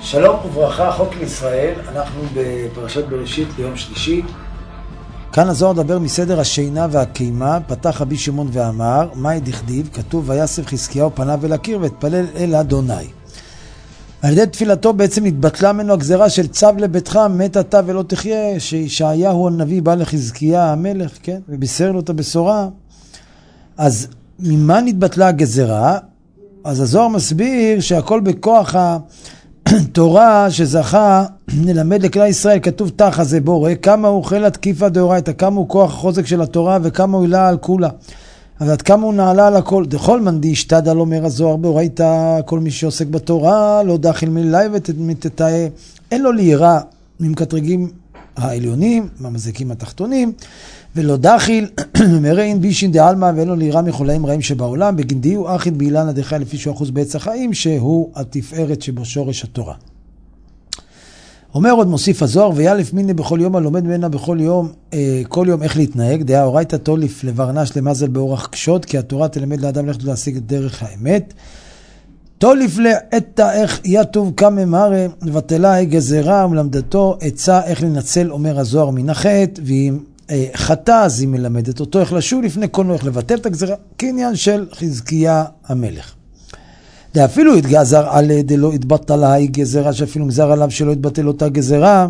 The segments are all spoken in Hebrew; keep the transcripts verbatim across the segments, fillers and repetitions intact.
שלום וברכה, חוק לישראל, אנחנו בפרשת בראשית ליום שלישי. כאן הזוהר דבר מסדר השינה והקימה, פתח רבי שמעון ואמר, מהי דכתיב? כתוב ויסב חזקיהו פניו אל הקיר והתפלל אל אדוני. על ידי תפילתו בעצם התבטלה ממנו הגזרה של צו לביתך מת אתה ולא תחיה, שישעיהו הנביא בא לחזקיה המלך, כן? ובישר לו את הבשורה. אז ממה נתבטלה הגזרה? אז הזוהר מסביר שהכל בכוח התורה שזכה נלמד לכלל ישראל. כתוב תחה זה בורא, כמה הוא חילה תקיפה דאורייתא, כמה הוא כוח החוזק של התורה וכמה הוא עילה על כולה. אז עד כמה הוא נעלה על הכל. דכל מנדי השתדל אומר הזוהר באורייתא, כל מי שעוסק בתורה לא דחיל מלילה ותתאה, אין לו ליראה ממקטרגים העליונים, מהמזיקים התחתונים, ולא דחיל מראים בישין דעלמא, ואין לו ליראה מחולאים רעים שבעולם, בגנדיהו אחית באילן הדחי לפי שהוא אחוז בעץ החיים, שהוא התפארת שבו שורש התורה. אומר עוד מוסיף הזוהר, וילף מיני בכל יום הלומד ממנה בכל יום, אה, כל יום איך להתנהג, דעה אורייתא תוליף לברנש למזל באורח קשות, כי התורה תלמד לאדם ללכת להשיג את דרך האמת. תוליף לעתה איך יתוב כמה מראה, לבטלה גזרה ומלמדתו עצה איך לנצל, אומר הזוהר מן החטא, ואם אה, חטא אז היא מלמדת אותו איך לשוב לפני כל איך לבטל את הגזרה, כעניין של חזקיה המלך. אפילו התגזר על דלא התבטלה גזרה, שאפילו מזר עליו שלא התבטל אותה גזרה.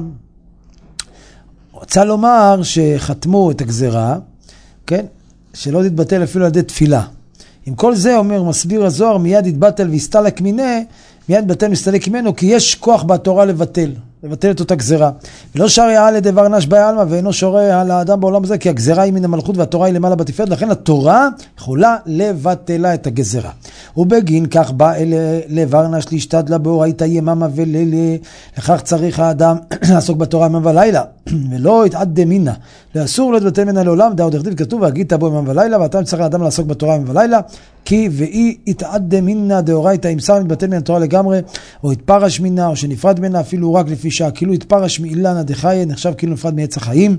רוצה לומר שחתמו את הגזרה, כן? שלא תתבטל אפילו על ידי תפילה. עם כל זה אומר מסביר הזוהר, מיד התבטל והסתלק מיני, מיד בטל מסתלק ממנו, כי יש כוח בתורה לבטל, לבטל את אותה גזרה. ולא שריה על ידי ורנש בעלמא, ואינו שורה על האדם בעולם הזה, כי הגזרה היא מן המלכות והתורה היא למעלה בתפארת, לכן התורה יכולה לבטלה את הגזרה. ובגין כך בא אלה לברנש להשתדלה באורייתא יממה ולילה, לכך צריך האדם לעסוק בתורה יממה ולילה, ולא יתעדה מינה, לאסור לא יתבטל ממנה לעולם, דאו דכתיב כתוב והגית בו יממה ולילה, ואתה צריך האדם לעסוק בתורה יממה ולילה, כי ואי יתעדה מינה דאורייתא, אם שר מתבטל מן התורה לגמרי, או יתפרש מינה, או שנפרד ממנה אפילו רק לפי שעה, כאילו יתפרש מאילנה דחיה, נחשב כאילו נפרד מעץ החיים.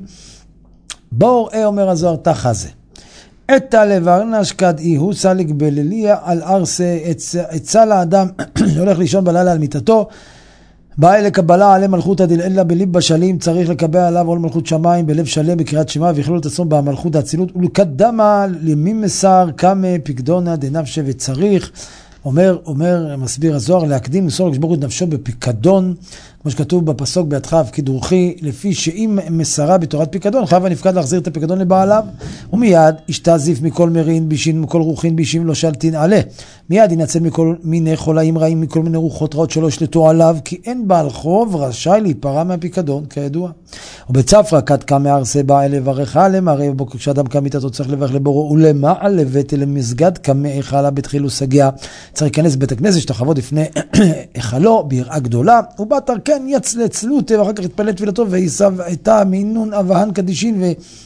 בואו ראה אומר הזוהר תחה זה. אתא לברנש כדאי הוא סליק בליליה על ארסה, עצה לאדם הולך לישון בלילה על מיטתו, בא לקבלה עלי מלכות הדל אלא בליב בשלים, צריך לקבל עליו עול מלכות שמיים בלב שלם בקריאת שמע, ויכלול את עצמו במלכות האצילות, ולקדמה למי מסר כמה פקדונה דנפשה וצריך. אומר, אומר, מסביר הזוהר, להקדים מסור לקדוש ברוך הוא את נפשו בפיקדון, כמו שכתוב בפסוק בידך הפקיד רוחי, לפי שאם מסרה בתורת פיקדון, חייב הנפקד להחזיר את הפיקדון לבעליו, ומיד ישתזיף מכל מרין בישין, מכל רוחין בישין לא שלטין עלה. מיד ינצל מכל מיני חולאים רעים, מכל מיני רוחות רעות שלא ישלטו עליו, כי אין בעל חוב רשאי להיפרע מהפיקדון, כידוע. ובצפרא כד קמא ארסה באה לברך עליהם, הרי בבוקר כשאדם קם מיטתו צריך לברך לבוראו, ולמעל לבית למסגד קמא היכלה בתחילו סגיה, צריך להיכנס בית הכנסת שתחוות לפני היכלו ביראה גדולה, ובאתר כן יצלצלות, ואחר כך יתפלל תפילתו ויסב איתה מינון אבהן קדישין,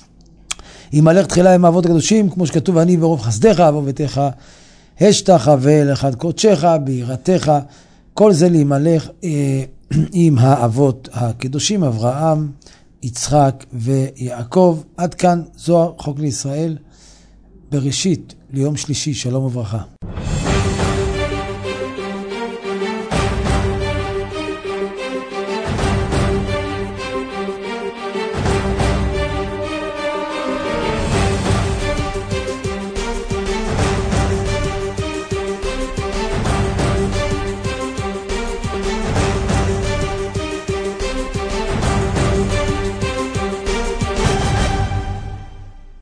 וימלך תחילה עם האבות הקדושים, כמו שכתוב אני ברוב חסדך ובביתך השתך ולכד קודשך ביראתך, כל זה להימלך אה, עם האבות הקדושים אברהם, יצחק ויעקב. עד כאן זוהר חוק לישראל בראשית ליום שלישי. שלום וברכה.